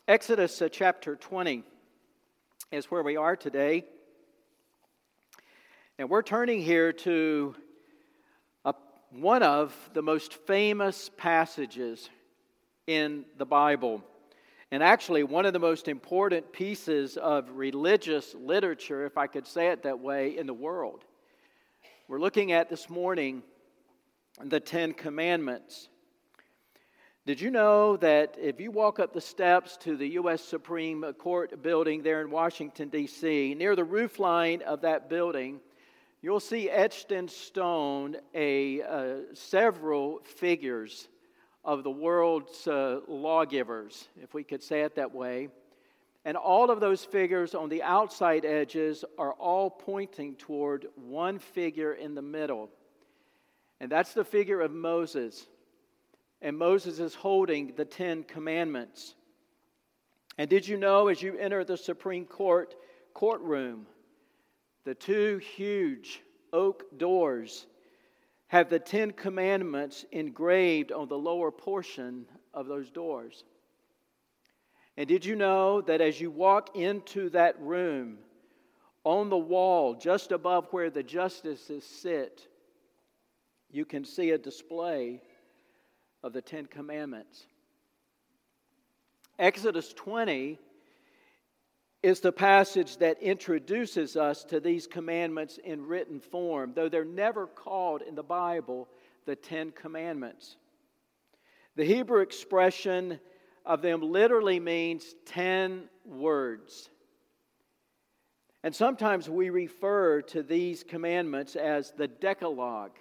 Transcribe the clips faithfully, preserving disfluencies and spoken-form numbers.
Exodus uh, chapter twenty is where we are today. And we're turning here to a, one of the most famous passages in the Bible. And actually one of the most important pieces of religious literature, if I could say it that way, in the world. We're looking at this morning the Ten Commandments. Did you know that if you walk up the steps to the U S Supreme Court building there in Washington, D C, near the roof line of that building, you'll see etched in stone a uh, several figures of the world's uh, lawgivers, if we could say it that way. And all of those figures on the outside edges are all pointing toward one figure in the middle. And that's the figure of Moses. And Moses is holding the Ten Commandments. And did you know, as you enter the Supreme Court courtroom, the two huge oak doors have the Ten Commandments engraved on the lower portion of those doors? And did you know that as you walk into that room, on the wall just above where the justices sit, you can see a display of the Ten Commandments? Exodus twenty is the passage that introduces us to these commandments in written form, though they're never called in the Bible the Ten Commandments. The Hebrew expression of them literally means ten words. And sometimes we refer to these commandments as the Decalogue.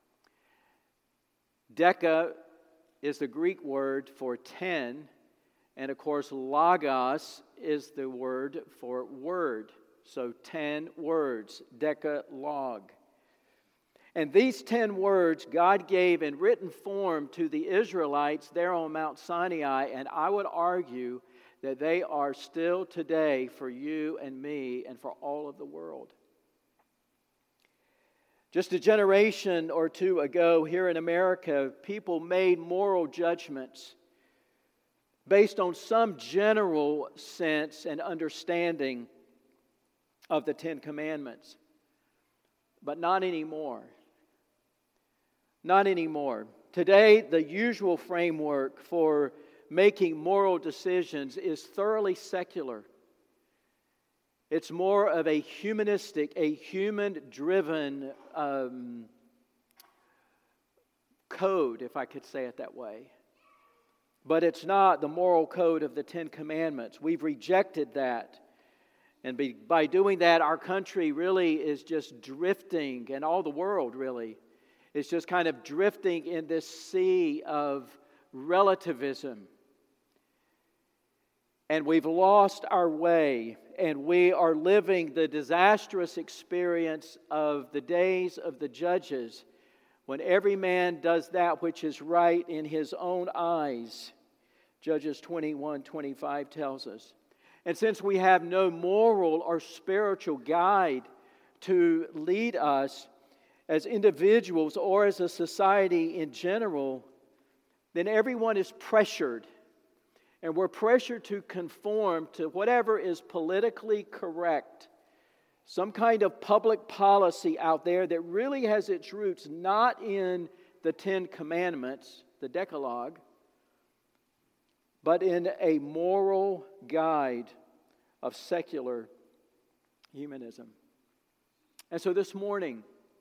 Deca is the Greek word for ten, and of course logos is the word for word. So ten words, Decalogue. And these ten words God gave in written form to the Israelites there on Mount Sinai, and I would argue that they are still today for you and me and for all of the world. Just a generation or two ago here in America, people made moral judgments based on some general sense and understanding of the Ten Commandments. But not anymore. Not anymore. Today, the usual framework for making moral decisions is thoroughly secular. It's more of a humanistic, a human-driven um, code, if I could say it that way. But it's not the moral code of the Ten Commandments. We've rejected that. And be, by doing that, our country really is just drifting, and all the world really is just kind of drifting in this sea of relativism. And we've lost our way, and we are living the disastrous experience of the days of the judges, when every man does that which is right in his own eyes. Judges twenty-one twenty-five tells us. And since we have no moral or spiritual guide to lead us as individuals or as a society in general, then everyone is pressured. And we're pressured to conform to whatever is politically correct. Some kind of public policy out there that really has its roots not in the Ten Commandments, the Decalogue, but in a moral guide of secular humanism. And so this morning,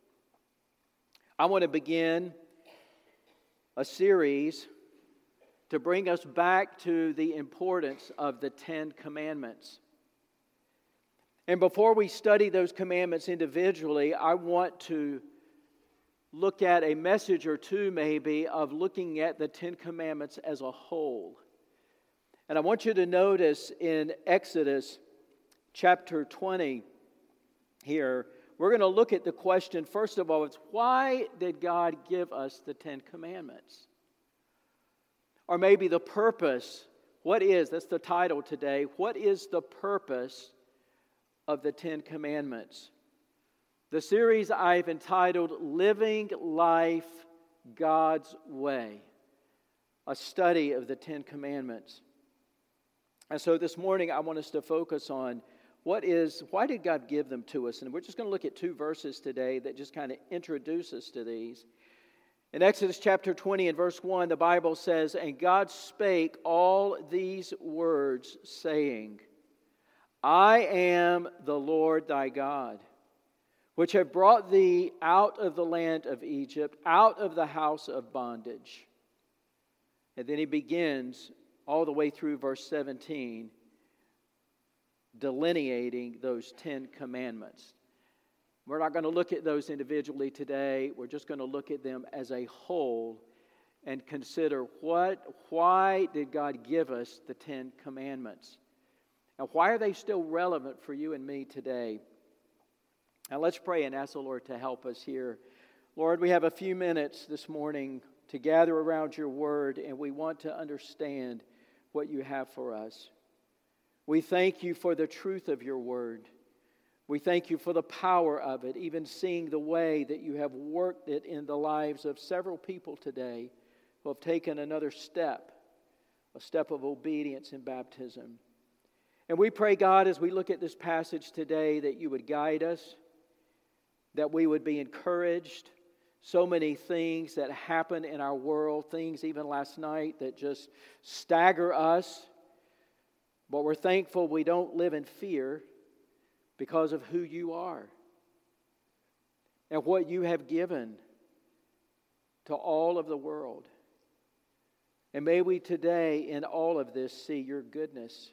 I want to begin a series to bring us back to the importance of the Ten Commandments. And before we study those commandments individually, I want to look at a message or two maybe of looking at the Ten Commandments as a whole. And I want you to notice in Exodus chapter twenty here, we're going to look at the question, first of all, it's why did God give us the Ten Commandments? Or maybe the purpose, what is, that's the title today, what is the purpose of the Ten Commandments? The series I've entitled Living Life God's Way, a study of the Ten Commandments. And so this morning I want us to focus on what is, why did God give them to us? And we're just going to look at two verses today that just kind of introduce us to these. In Exodus chapter twenty and verse one, the Bible says, "And God spake all these words, saying, I am the Lord thy God, which have brought thee out of the land of Egypt, out of the house of bondage." And then he begins all the way through verse seventeen, delineating those Ten Commandments. We're not going to look at those individually today. We're just going to look at them as a whole and consider what, why did God give us the Ten Commandments? And why are they still relevant for you and me today? Now let's pray and ask the Lord to help us here. Lord, we have a few minutes this morning to gather around your word, and we want to understand what you have for us. We thank you for the truth of your word. We thank you for the power of it, even seeing the way that you have worked it in the lives of several people today who have taken another step, a step of obedience in baptism. And we pray, God, as we look at this passage today, that you would guide us, that we would be encouraged. So many things that happen in our world, things even last night that just stagger us. But we're thankful we don't live in fear because of who you are and what you have given to all of the world. And may we today in all of this see your goodness.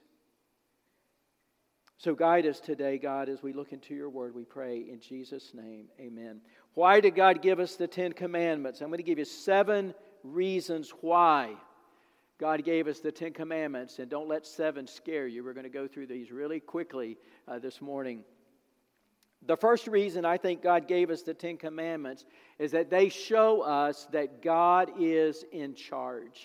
So guide us today, God, as we look into your word, we pray in Jesus' name, amen. Why did God give us the Ten Commandments? I'm going to give you seven reasons why God gave us the Ten Commandments. And don't let seven scare you. We're going to go through these really quickly uh, this morning. The first reason I think God gave us the Ten Commandments is that they show us that God is in charge.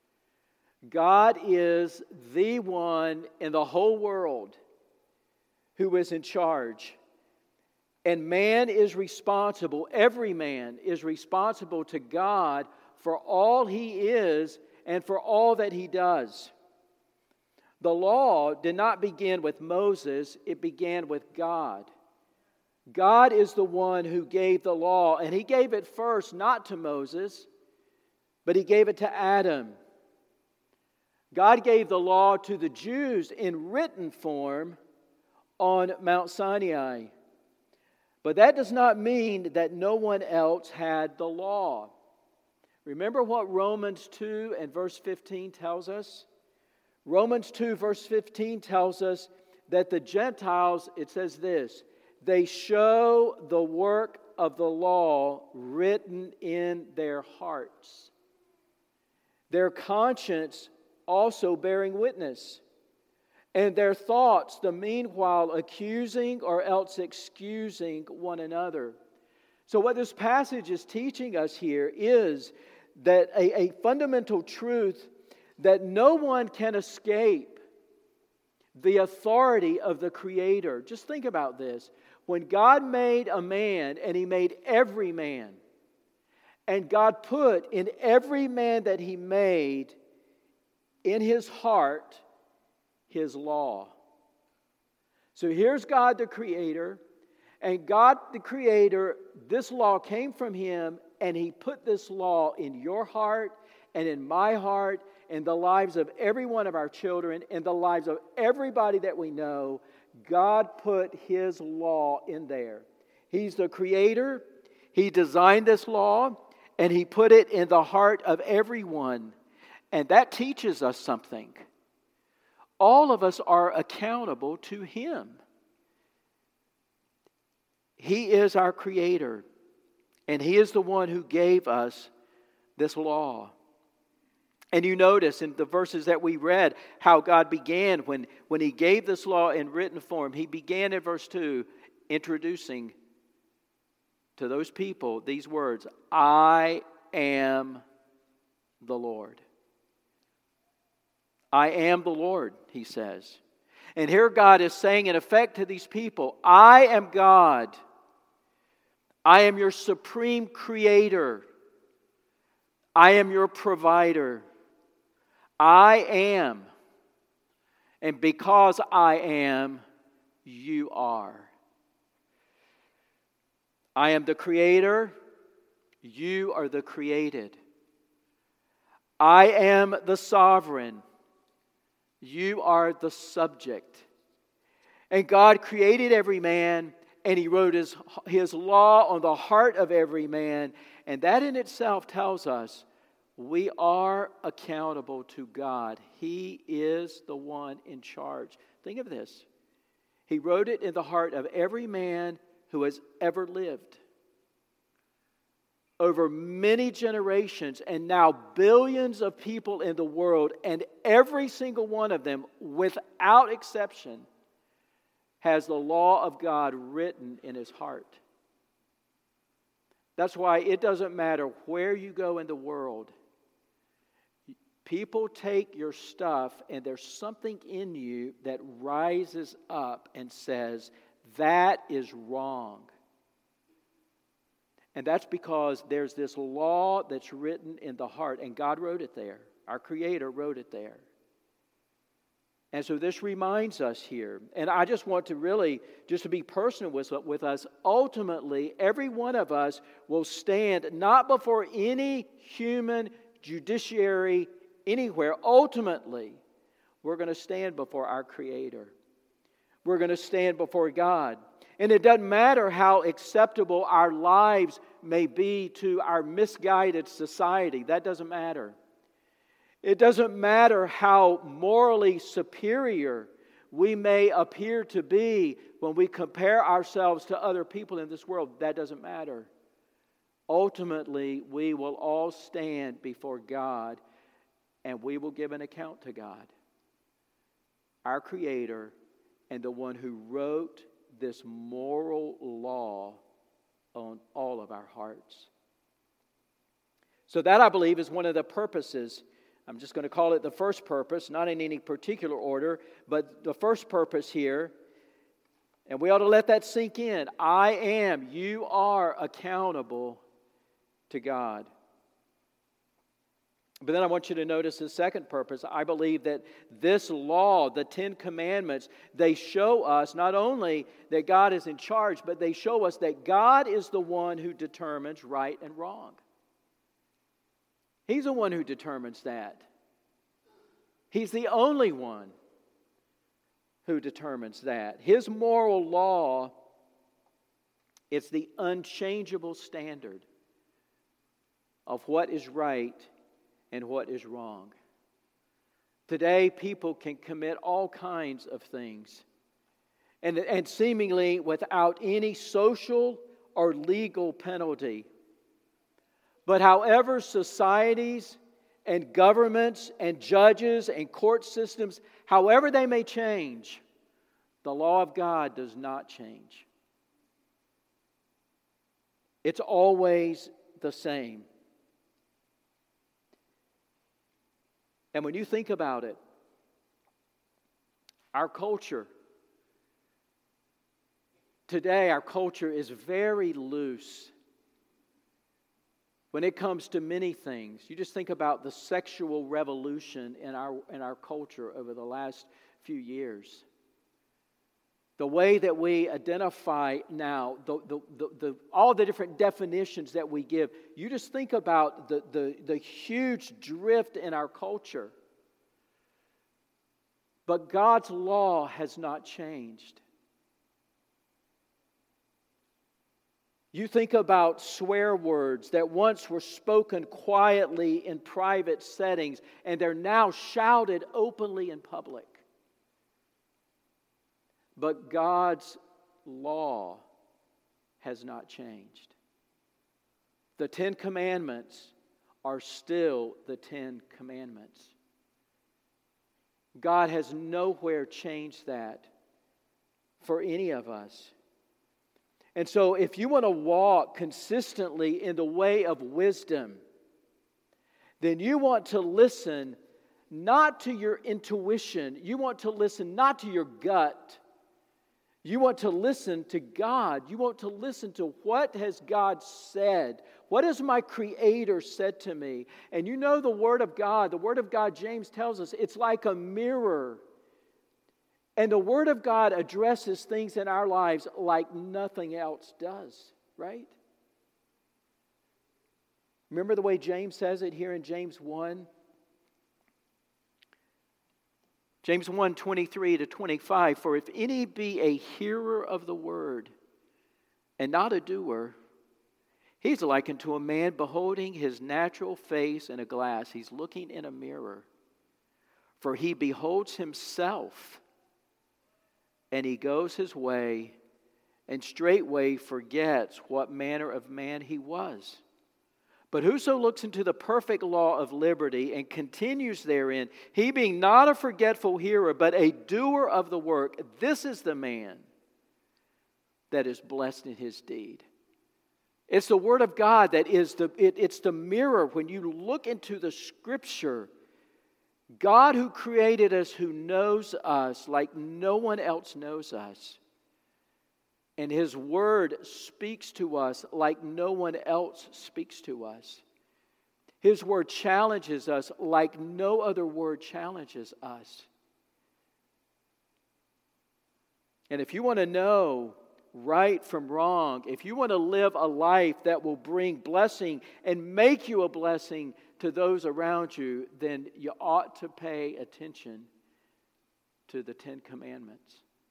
God is the one in the whole world who is in charge. And man is responsible, every man is responsible to God for all he is and for all that he does. The law did not begin with Moses, it began with God. God is the one who gave the law, and he gave it first not to Moses, but he gave it to Adam. God gave the law to the Jews in written form on Mount Sinai. But that does not mean that no one else had the law. Remember what Romans two and verse fifteen tells us? Romans two verse fifteen tells us that the Gentiles, it says this, they show the work of the law written in their hearts. Their conscience also bearing witness. And their thoughts, the meanwhile, accusing or else excusing one another. So what this passage is teaching us here is that a, a fundamental truth that no one can escape the authority of the Creator. Just think about this. When God made a man, and He made every man, and God put in every man that He made in his heart His law. So here's God the Creator, and God the Creator, this law came from Him, and He put this law in your heart and in my heart, in the lives of every one of our children, in the lives of everybody that we know. God put His law in there. He's the Creator. He designed this law, and He put it in the heart of everyone. And that teaches us something. All of us are accountable to Him. He is our Creator, and He is the one who gave us this law. And you notice in the verses that we read how God began when, when He gave this law in written form. He began in verse two introducing to those people these words, I am the Lord. I am the Lord, He says. And here God is saying in effect to these people, I am God. I am your supreme Creator. I am your provider. I am. And because I am, you are. I am the creator. You are the created. I am the sovereign. You are the subject. And God created every man, and He wrote His, His law on the heart of every man. And that in itself tells us we are accountable to God. He is the one in charge. Think of this. He wrote it in the heart of every man who has ever lived. Over many generations, and now billions of people in the world, and every single one of them, without exception, has the law of God written in his heart. That's why it doesn't matter where you go in the world. People take your stuff, and there's something in you that rises up and says, that is wrong. And that's because there's this law that's written in the heart, and God wrote it there. Our Creator wrote it there. And so this reminds us here, and I just want to really, just to be personal with, with us, ultimately, every one of us will stand not before any human judiciary anywhere. Ultimately, we're going to stand before our Creator. We're going to stand before God. And it doesn't matter how acceptable our lives may be to our misguided society. That doesn't matter. It doesn't matter how morally superior we may appear to be when we compare ourselves to other people in this world. That doesn't matter. Ultimately, we will all stand before God, and we will give an account to God, our Creator, and the one who wrote this moral law on all of our hearts. So that, I believe, is one of the purposes. I'm just going to call it the first purpose, not in any particular order, but the first purpose here, and we ought to let that sink in. I am, you are accountable to God. But then I want you to notice the second purpose. I believe that this law, the Ten Commandments, they show us not only that God is in charge, but they show us that God is the one who determines right and wrong. He's the one who determines that. He's the only one who determines that. His moral law is the unchangeable standard of what is right and what is wrong. Today, people can commit all kinds of things, and, and seemingly without any social or legal penalty. But however societies and governments and judges and court systems, however they may change, the law of God does not change. It's always the same. And when you think about it, our culture, today our culture is very loose when it comes to many things. You just think about the sexual revolution in our, in our culture over the last few years. The way that we identify now, the, the, the, the, all the different definitions that we give. You just think about the, the, the huge drift in our culture. But God's law has not changed. You think about swear words that once were spoken quietly in private settings, and they're now shouted openly in public. But God's law has not changed. The Ten Commandments are still the Ten Commandments. God has nowhere changed that for any of us. And so if you want to walk consistently in the way of wisdom, then you want to listen not to your intuition. You want to listen not to your gut. You want to listen to God. You want to listen to what has God said. What has my Creator said to me? And you know the Word of God. The Word of God, James tells us, it's like a mirror And the Word of God addresses things in our lives like nothing else does, right? Remember the way James says it here in James one? James one, twenty-three to twenty-five, for if any be a hearer of the word and not a doer, he's likened to a man beholding his natural face in a glass. He's looking in a mirror. For he beholds himself, and he goes his way, and straightway forgets what manner of man he was. But whoso looks into the perfect law of liberty and continues therein, he being not a forgetful hearer, but a doer of the work, this is the man that is blessed in his deed. It's the Word of God that is the, it, it's the mirror. When you look into the Scripture, God who created us, who knows us like no one else knows us, and His Word speaks to us like no one else speaks to us. His Word challenges us like no other word challenges us. And if you want to know right from wrong, if you want to live a life that will bring blessing and make you a blessing to those around you, then you ought to pay attention to the Ten Commandments.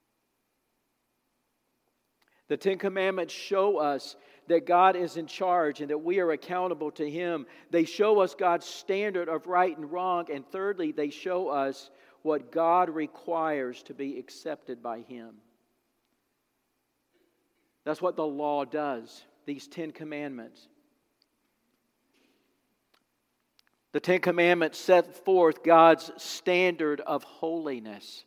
The Ten Commandments show us that God is in charge and that we are accountable to Him. They show us God's standard of right and wrong. And thirdly, they show us what God requires to be accepted by Him. That's what the law does, these Ten Commandments. The Ten Commandments set forth God's standard of holiness.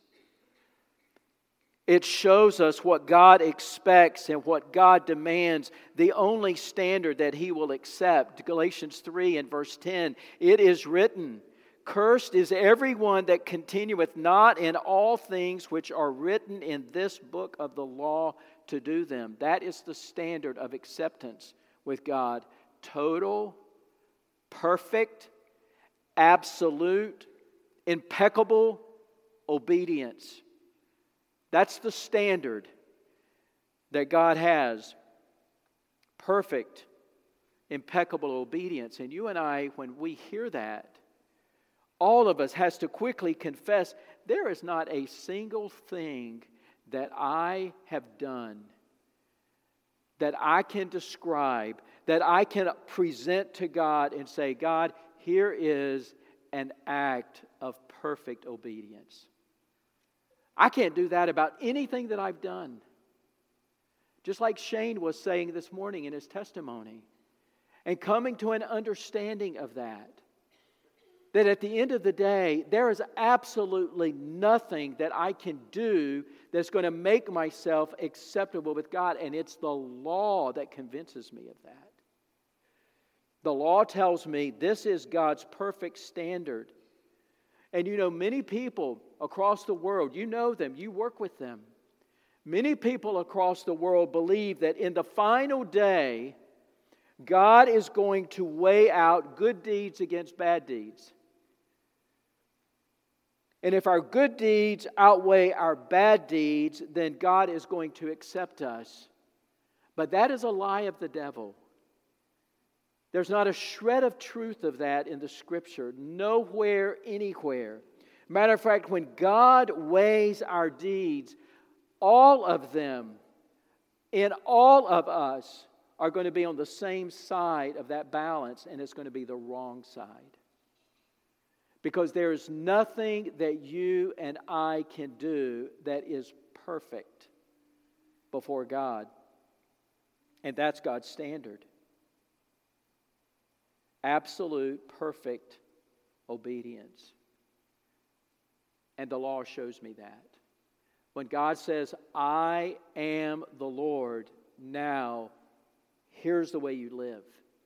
It shows us what God expects and what God demands, the only standard that He will accept. Galatians three and verse ten, it is written, cursed is everyone that continueth not in all things which are written in this book of the law to do them. That is the standard of acceptance with God. Total, perfect, absolute, impeccable obedience. That's the standard that God has. Perfect, impeccable obedience. And you and I, when we hear that, all of us has to quickly confess, there is not a single thing that I have done that I can describe, that I can present to God and say, God, here is an act of perfect obedience. I can't do that about anything that I've done. Just like Shane was saying this morning in his testimony. And coming to an understanding of that. That at the end of the day, there is absolutely nothing that I can do that's going to make myself acceptable with God. And it's the law that convinces me of that. The law tells me this is God's perfect standard. And you know, many people across the world, you know them, you work with them. Many people across the world believe that in the final day, God is going to weigh out good deeds against bad deeds. And if our good deeds outweigh our bad deeds, then God is going to accept us. But that is a lie of the devil. There's not a shred of truth of that in the Scripture. Nowhere, anywhere. Matter of fact, when God weighs our deeds, all of them, in all of us, are going to be on the same side of that balance, and it's going to be the wrong side. Because there is nothing that you and I can do that is perfect before God. And that's God's standard. Absolute, perfect obedience. And the law shows me that. When God says, I am the Lord, now here's the way you live.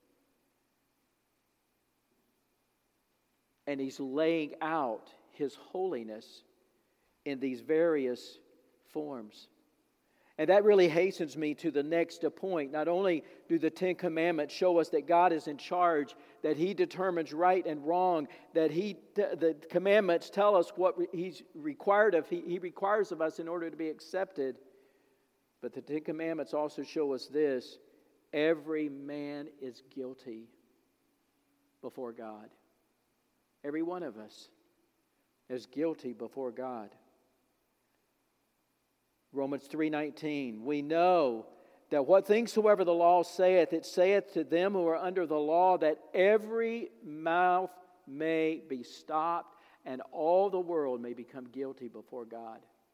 And He's laying out His holiness in these various forms. And that really hastens me to the next point. Not only do the Ten Commandments show us that God is in charge, that He determines right and wrong, that He the commandments tell us what He's required of He, he requires of us in order to be accepted. But the Ten Commandments also show us this: every man is guilty before God. Every one of us is guilty before God. Romans three nineteen, we know that what things soever the law saith, it saith to them who are under the law, that every mouth may be stopped, and all the world may become guilty before God.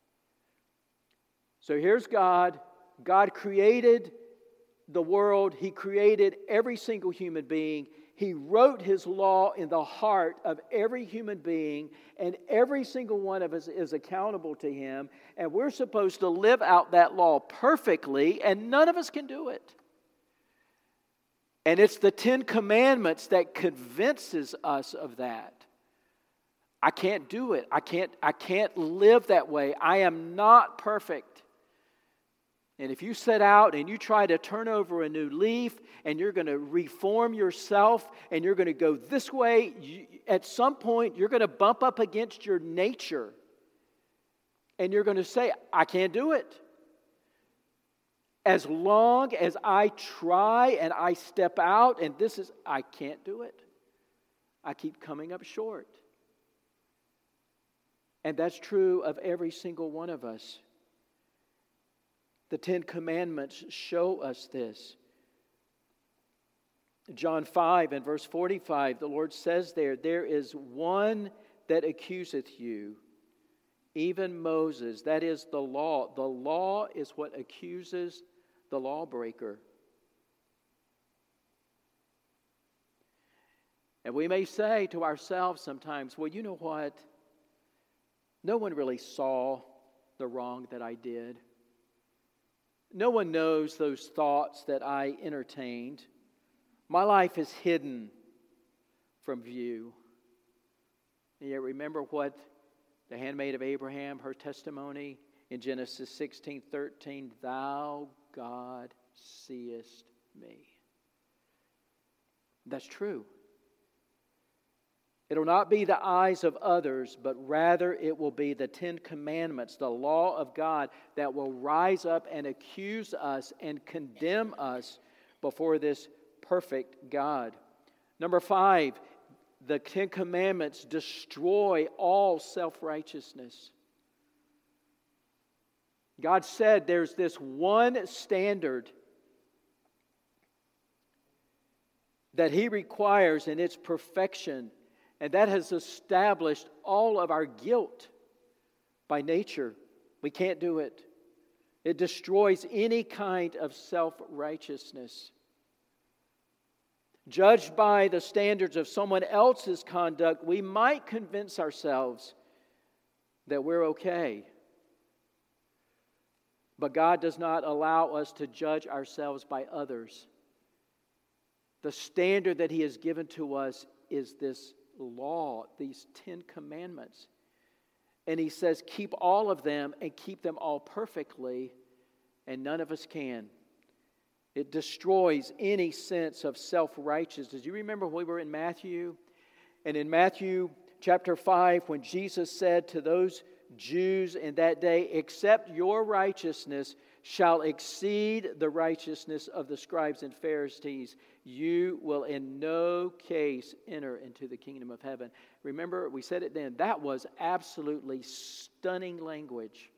So here's God. God created the world. He created every single human being. He wrote His law in the heart of every human being, and every single one of us is accountable to Him, and we're supposed to live out that law perfectly, and none of us can do it. And it's the Ten Commandments that convinces us of that. I can't do it. I can't, I can't live that way. I am not perfect. And if you set out and you try to turn over a new leaf and you're going to reform yourself and you're going to go this way, you, at some point you're going to bump up against your nature. And you're going to say, I can't do it. As long as I try and I step out and this is, I can't do it. I keep coming up short. And that's true of every single one of us. The Ten Commandments show us this. John five and verse forty-five, the Lord says there, there is one that accuseth you, even Moses. That is the law. The law is what accuses the lawbreaker. And we may say to ourselves sometimes, well, you know what? No one really saw the wrong that I did. No one knows those thoughts that I entertained. My life is hidden from view. And yet remember what the handmaid of Abraham, her testimony in Genesis sixteen thirteen, Thou, God, seest me. That's true. It will not be the eyes of others, but rather it will be the Ten Commandments, the law of God, that will rise up and accuse us and condemn us before this perfect God. Number five, the Ten Commandments destroy all self-righteousness. God said there's this one standard that He requires in its perfection, and that has established all of our guilt by nature. We can't do it. It destroys any kind of self-righteousness. Judged by the standards of someone else's conduct, we might convince ourselves that we're okay. But God does not allow us to judge ourselves by others. The standard that He has given to us is this law, these Ten Commandments. And He says, keep all of them and keep them all perfectly, and none of us can. It destroys any sense of self-righteousness. Do you remember when we were in Matthew? And in Matthew chapter five, when Jesus said to those Jews in that day, except your righteousness shall exceed the righteousness of the scribes and Pharisees, you will in no case enter into the kingdom of heaven. Remember, we said it then. That was absolutely stunning language.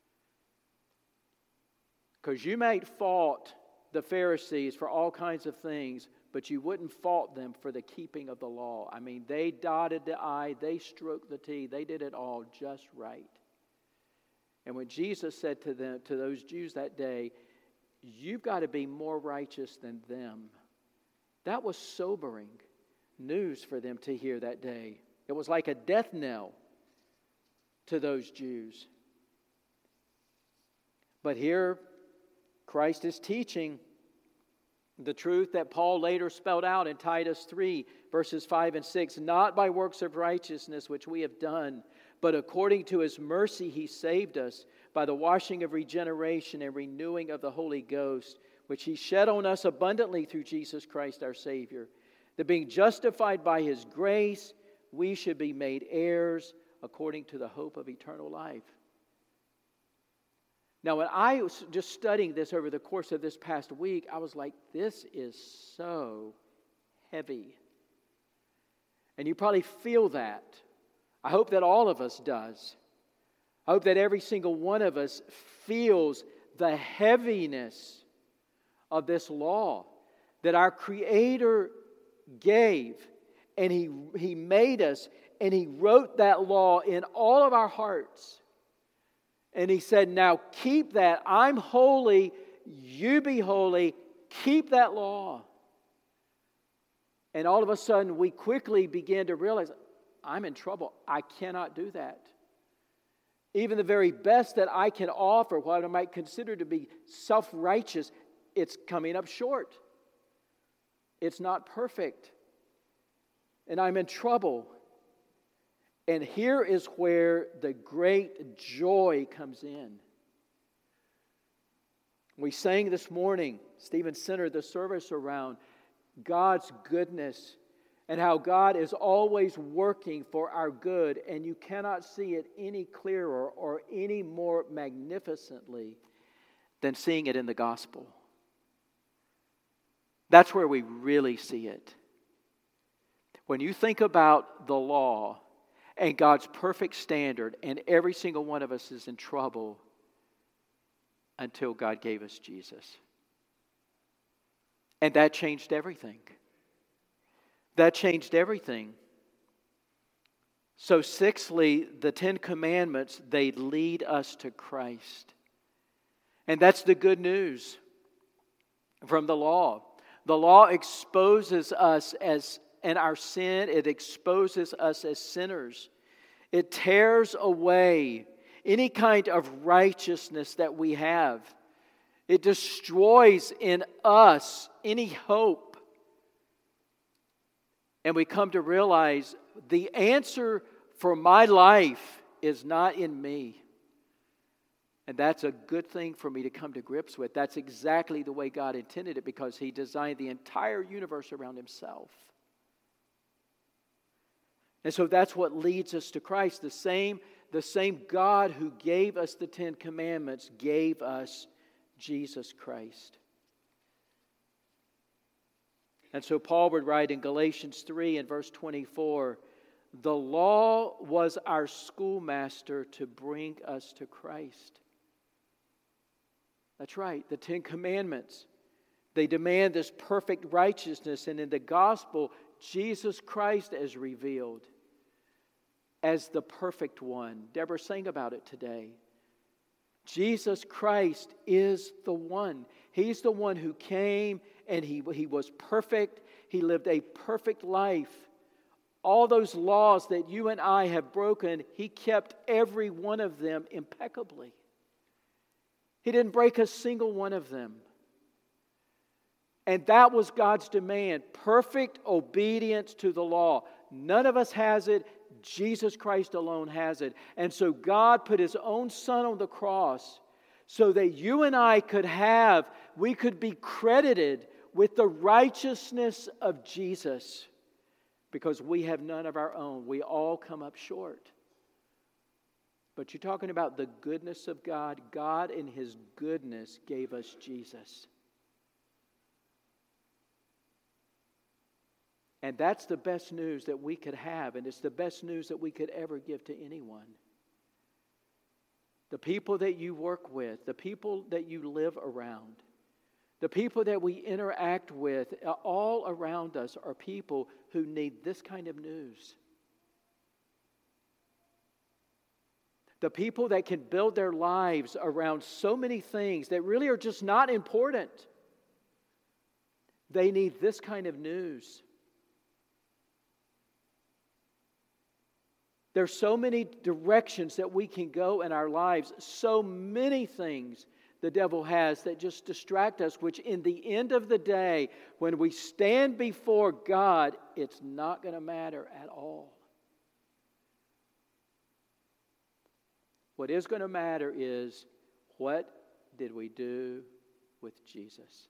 Because you might fault the Pharisees for all kinds of things, but you wouldn't fault them for the keeping of the law. I mean, they dotted the I, they stroked the T, they did it all just right. And when Jesus said to them, to those Jews that day, you've got to be more righteous than them, that was sobering news for them to hear that day. It was like a death knell to those Jews. But here, Christ is teaching the truth that Paul later spelled out in Titus three, verses five and six. Not by works of righteousness which we have done, But according to His mercy, He saved us by the washing of regeneration and renewing of the Holy Ghost, which He shed on us abundantly through Jesus Christ our Savior, that being justified by His grace, we should be made heirs according to the hope of eternal life. Now, when I was just studying this over the course of this past week, I was like, this is so heavy. And you probably feel that. I hope that all of us does. I hope that every single one of us feels the heaviness of this law that our Creator gave, and He, he made us, and He wrote that law in all of our hearts. And He said, now keep that. I'm holy, you be holy, keep that law. And all of a sudden, we quickly begin to realize, I'm in trouble. I cannot do that. Even the very best that I can offer, what I might consider to be self-righteous, it's coming up short. It's not perfect. And I'm in trouble. And here is where the great joy comes in. We sang this morning, Stephen centered the service around God's goodness and how God is always working for our good, and you cannot see it any clearer or any more magnificently than seeing it in the gospel. That's where we really see it. When you think about the law and God's perfect standard, and every single one of us is in trouble until God gave us Jesus. And that changed everything. That changed everything. So sixthly, the Ten Commandments, they lead us to Christ. And that's the good news from the law. The law exposes us as and our sin, it exposes us as sinners. It tears away any kind of righteousness that we have. It destroys in us any hope. And we come to realize the answer for my life is not in me. And that's a good thing for me to come to grips with. That's exactly the way God intended it, because He designed the entire universe around Himself. And so that's what leads us to Christ. The same, the same God who gave us the Ten Commandments gave us Jesus Christ. And so Paul would write in Galatians three and verse twenty-four, the law was our schoolmaster to bring us to Christ. That's right, the Ten Commandments. They demand this perfect righteousness, and in the gospel, Jesus Christ is revealed as the perfect one. Deborah sang about it today. Jesus Christ is the one. He's the one who came and he, he was perfect. He lived a perfect life. All those laws that you and I have broken, He kept every one of them impeccably. He didn't break a single one of them. And that was God's demand, perfect obedience to the law. None of us has it. Jesus Christ alone has it. And so God put His own Son on the cross so that you and I could have, we could be credited with the righteousness of Jesus, because we have none of our own. We all come up short. But you're talking about the goodness of God. God in His goodness gave us Jesus. And that's the best news that we could have, and it's the best news that we could ever give to anyone. The people that you work with, the people that you live around, the people that we interact with, all around us are people who need this kind of news. The people that can build their lives around so many things that really are just not important, they need this kind of news. There's so many directions that we can go in our lives, so many things the devil has that just distract us, which in the end of the day, when we stand before God, it's not going to matter at all. What is going to matter is, what did we do with Jesus?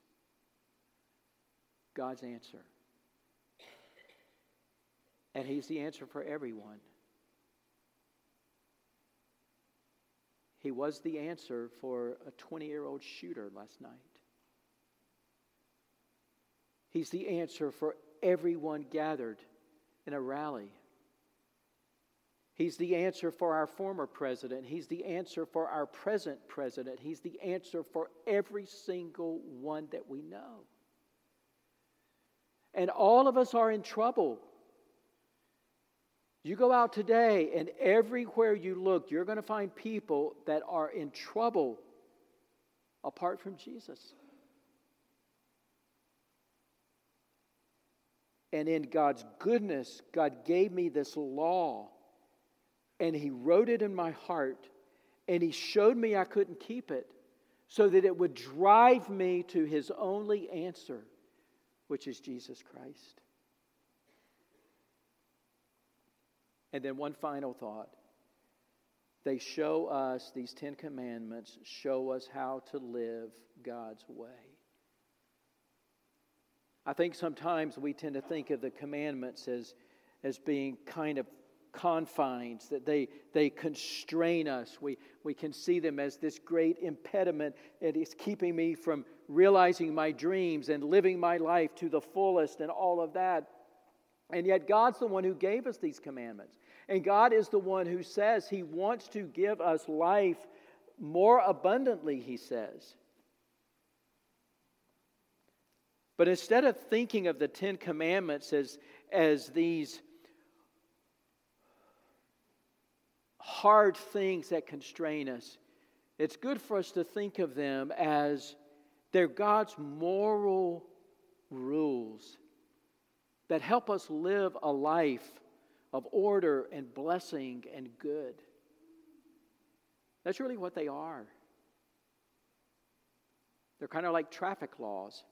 God's answer. And He's the answer for everyone. He was the answer for a twenty-year-old shooter last night. He's the answer for everyone gathered in a rally. He's the answer for our former president. He's the answer for our present president. He's the answer for every single one that we know. And all of us are in trouble. You go out today, and everywhere you look, you're going to find people that are in trouble apart from Jesus. And in God's goodness, God gave me this law, and He wrote it in my heart, and He showed me I couldn't keep it, so that it would drive me to His only answer, which is Jesus Christ. And then one final thought. They show us, these Ten Commandments show us how to live God's way. I think sometimes we tend to think of the commandments as, as being kind of confines, that they, they constrain us. We, we can see them as this great impediment that is keeping me from realizing my dreams and living my life to the fullest and all of that. And yet God's the one who gave us these commandments. And God is the one who says He wants to give us life more abundantly, He says. But instead of thinking of the Ten Commandments as, as these hard things that constrain us, it's good for us to think of them as they're God's moral rules that help us live a life of order and blessing and good. That's really what they are. They're kind of like traffic laws.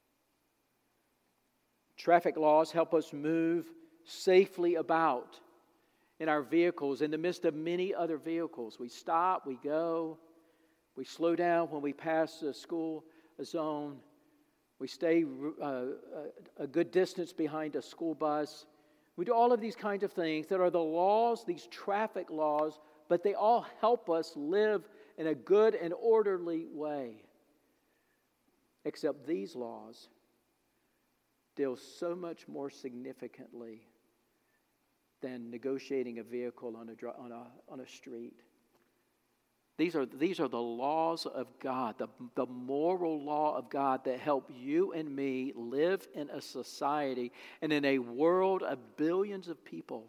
Traffic laws help us move safely about in our vehicles in the midst of many other vehicles. We stop, we go, we slow down when we pass a school a zone. We stay uh, a good distance behind a school bus. We do all of these kinds of things that are the laws, these traffic laws, but they all help us live in a good and orderly way. Except these laws deal so much more significantly than negotiating a vehicle on a, on a, on a street. These are, these are the laws of God, the, the moral law of God that help you and me live in a society and in a world of billions of people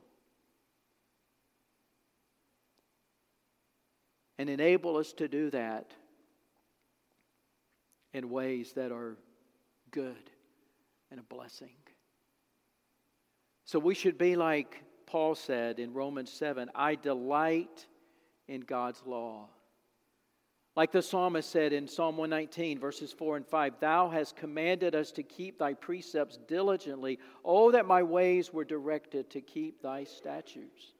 and enable us to do that in ways that are good and a blessing. So we should be like Paul said in Romans seven, I delight in God's law. Like the psalmist said in Psalm one nineteen, verses four and five, Thou hast commanded us to keep Thy precepts diligently. Oh, that my ways were directed to keep Thy statutes.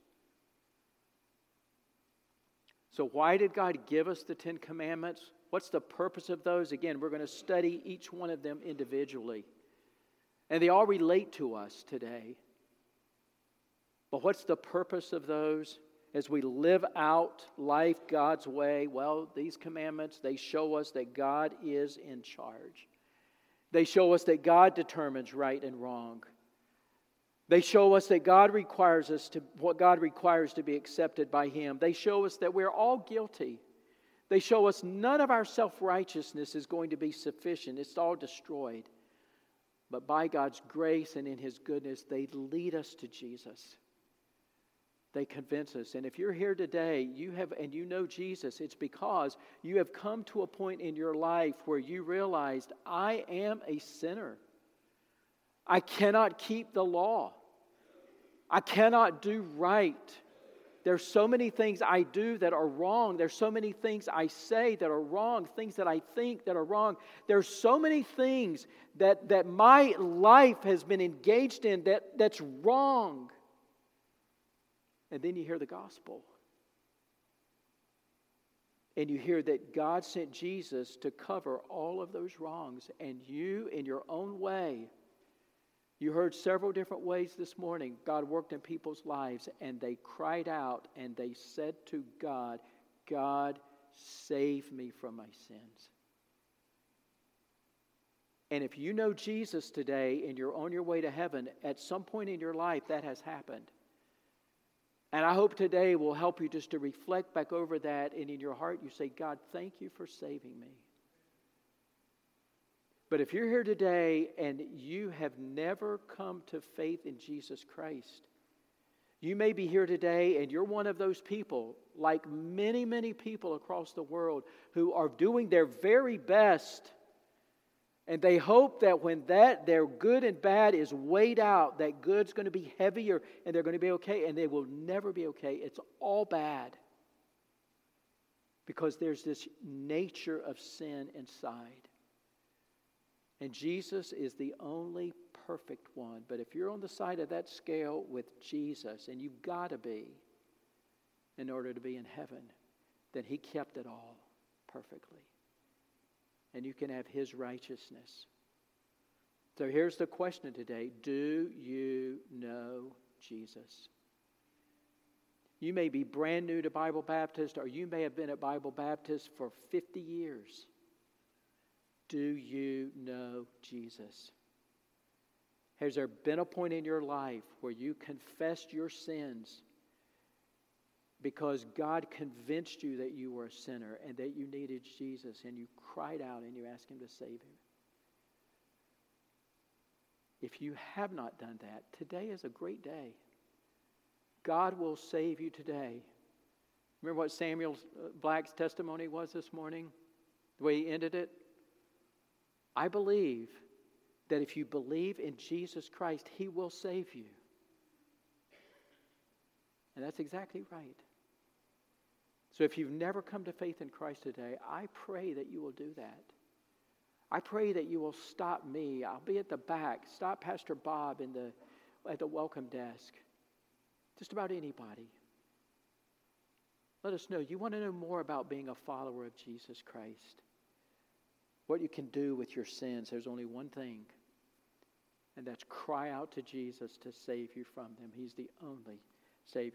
So why did God give us the Ten Commandments? What's the purpose of those? Again, we're going to study each one of them individually. And they all relate to us today. But what's the purpose of those? As we live out life God's way, well, these commandments, they show us that God is in charge. They show us that God determines right and wrong. They show us that God requires us to, what God requires to be accepted by Him. They show us that we're all guilty. They show us none of our self-righteousness is going to be sufficient. It's all destroyed. But by God's grace and in His goodness, they lead us to Jesus. They convince us. And if you're here today, you have and you know Jesus, it's because you have come to a point in your life where you realized, I am a sinner. I cannot keep the law. I cannot do right. There's so many things I do that are wrong. There's so many things I say that are wrong, things that I think that are wrong. There's so many things that, that my life has been engaged in that, that's wrong. And then you hear the gospel. and you hear that God sent Jesus to cover all of those wrongs, and you, in your own way, you heard several different ways this morning God worked in people's lives, and they cried out and they said to God, God, save me from my sins. And if you know Jesus today and you're on your way to heaven, at some point in your life that has happened. And I hope today will help you just to reflect back over that, and in your heart you say, God, thank you for saving me. But if you're here today and you have never come to faith in Jesus Christ, you may be here today and you're one of those people, like many, many people across the world, who are doing their very best. And they hope that when that their good and bad is weighed out, that good's going to be heavier and they're going to be okay, and they will never be okay. It's all bad. Because there's this nature of sin inside. And Jesus is the only perfect one. But if you're on the side of that scale with Jesus, and you've got to be in order to be in heaven, then He kept it all perfectly. And you can have His righteousness. So here's the question today. Do you know Jesus? You may be brand new to Bible Baptist, or you may have been at Bible Baptist for fifty years. Do you know Jesus? Has there been a point in your life where you confessed your sins because God convinced you that you were a sinner and that you needed Jesus, and you cried out and you asked Him to save you? If you have not done that, today is a great day. God will save you today. Remember what Samuel Black's testimony was this morning? The way he ended it? I believe that if you believe in Jesus Christ, He will save you. And that's exactly right. So if you've never come to faith in Christ today, I pray that you will do that. I pray that you will stop me. I'll be at the back. Stop Pastor Bob in the, at the welcome desk. Just about anybody. Let us know. You want to know more about being a follower of Jesus Christ. What you can do with your sins. There's only one thing. And that's cry out to Jesus to save you from them. He's the only Savior.